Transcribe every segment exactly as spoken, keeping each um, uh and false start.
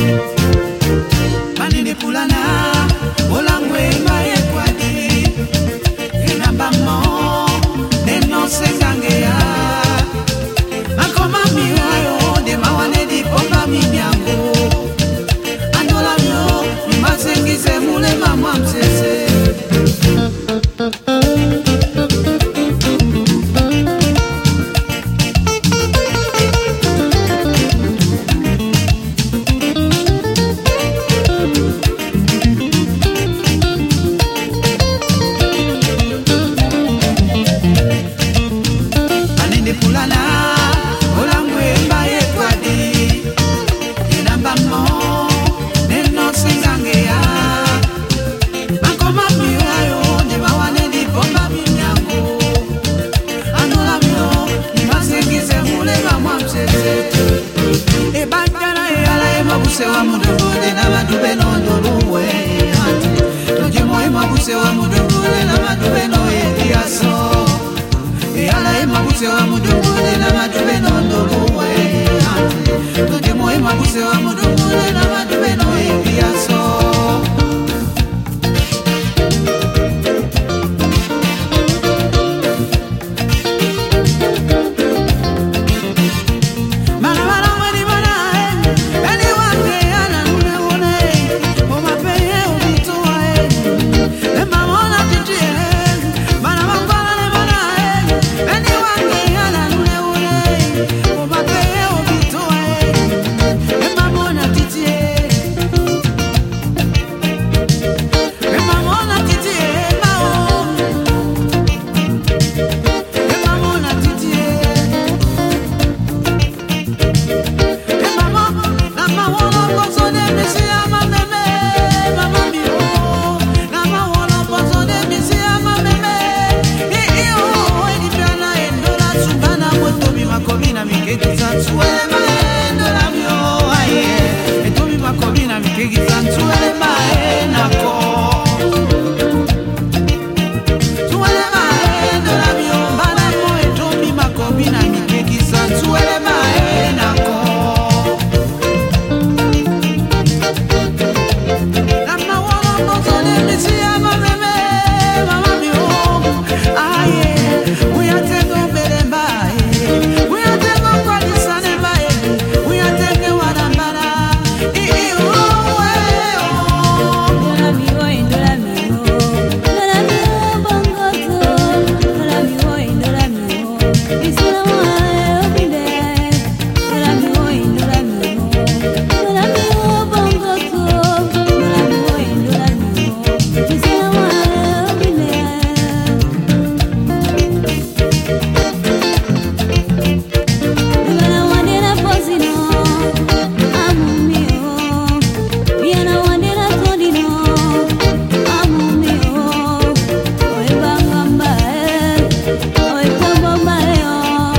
Manini pulana olangwe maye kwadi enamba mo neno sengangea makoma miwayo de mawane di pomba minyango andola yo masengize mule mama msese wa mudovole na madube no ndoluwe toje moye mabuse wa mudovole na madube no ediaso e ala e mabuse wa mudovole na madube no ndoluwe toje moye mabuse wa mudovole na madube no ediaso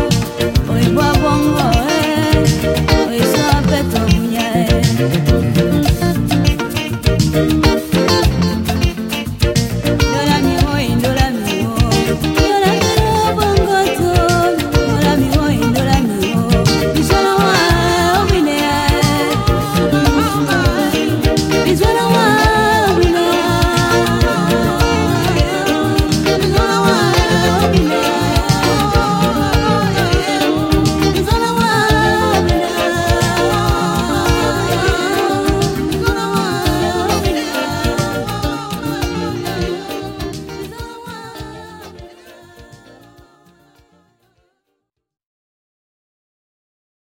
Bongo, eh, oh, it's so better, yeah.